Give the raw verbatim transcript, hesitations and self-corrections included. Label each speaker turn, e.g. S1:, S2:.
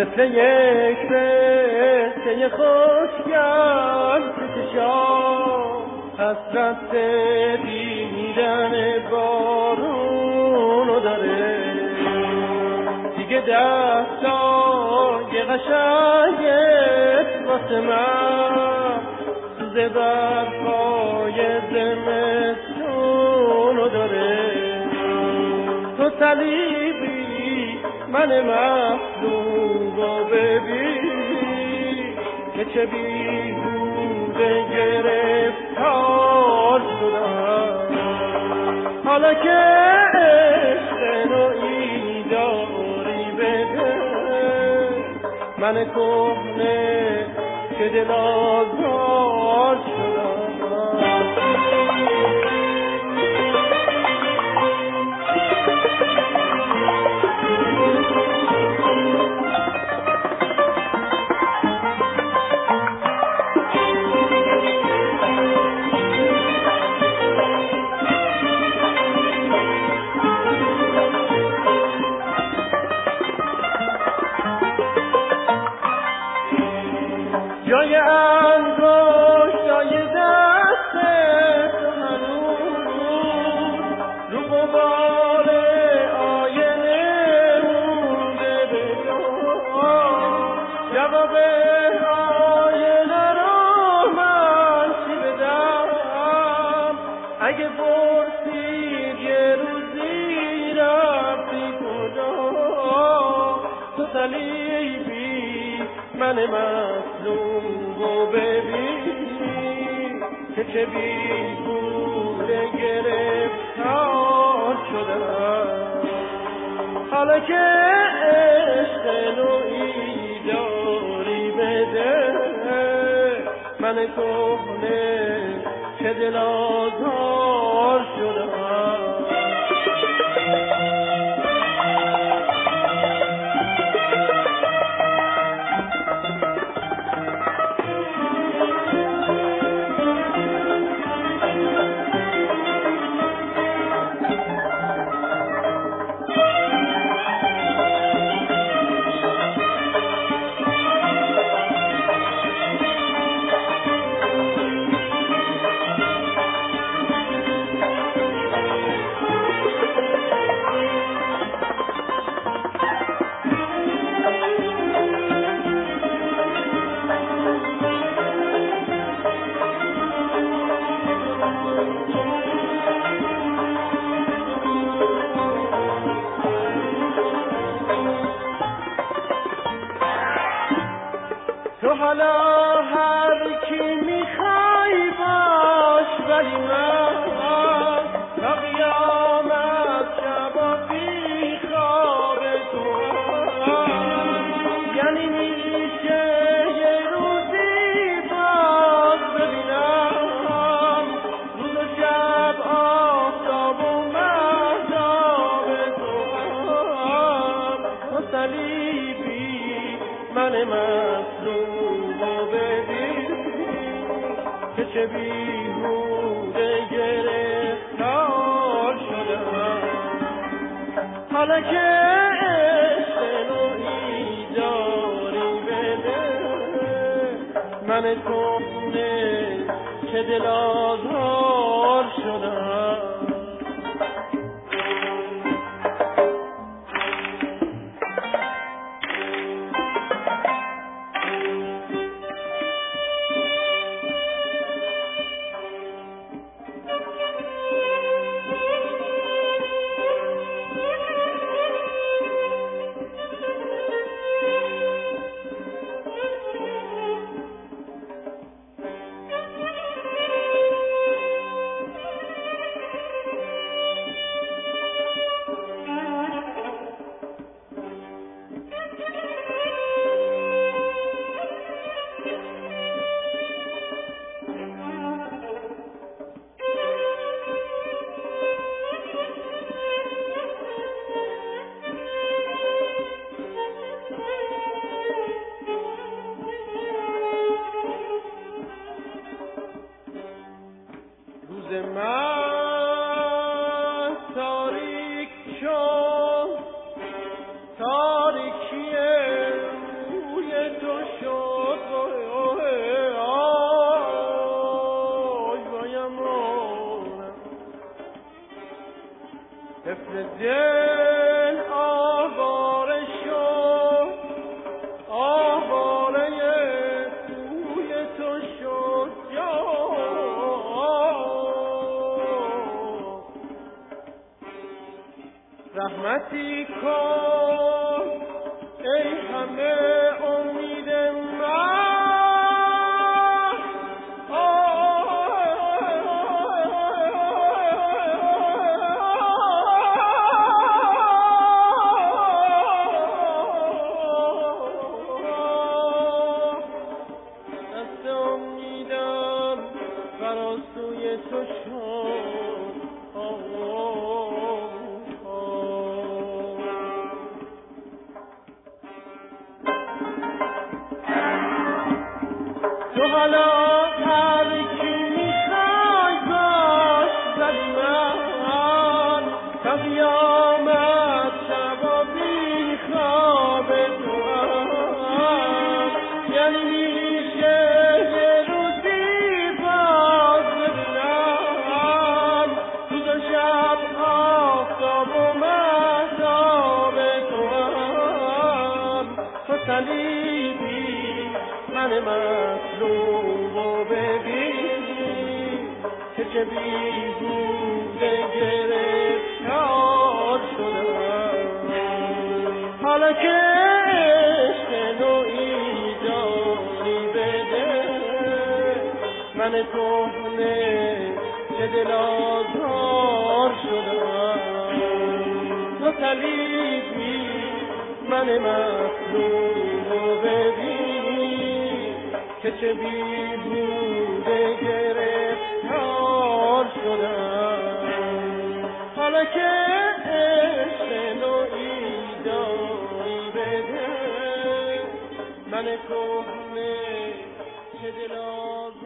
S1: مثل یک پسته خوشگل که چشام حسرت دیدن بارونو داره، دیگه دستای قشنگت واسه من سوز برفای زمستونو داره. تو صلیبی من مخلوق و ببین که چه بیهوده گرفتار شدم، حالا که عشق نوعی داری بده من کهنه که دل آزار شدم. جای انگشتای دست تو هنوز رو غبار آینه مونده بگم، جواب آینه رو من چی بدم؟ اگه پرسید یه روزی رفتی کجا، تو صلیبی من مظلوم و ببین که چه بیهوده گرفتار شدم، حالا که عشق نوعی داری بده من کهنه که دل آزار شدم. تو حالا هر کی میخوای باش، ولی من تا قیامت شبا بی خواب تو، یعنی میشه یه روزی باز ببینم روز و شب آفتاب و مهتاب تو، تو صلیبی من مظلوم و ببین که چه بیهوده گرفتار شدم، حالا که عشق نوعی داری بده من کهنه که دل آزار شدم. من تاریک شد، تاریکیه دل آواره شد، آواره توی تو شد جان. رحمتی کن ای همه امید من، فراسوی تو شد. تو حالا هر کی میخوای باش ولی من تا قیامت شب و بی خواب توام. یعنی میشه یه روزی باز ببینم روز و شب آفتاب و مهتاب توام. تو صلیبی من مطلوب و ببینی که چه بیهوده گرفتار شدم. حالا که عشق نوعی جانی بده من کهنه که دل آزار شدم. تو صلیبی من مطلوب و ببینی که چه بیهوده گرفتار شدم. حالا که عشق نوعی داری بده من کهنه چه دل آزار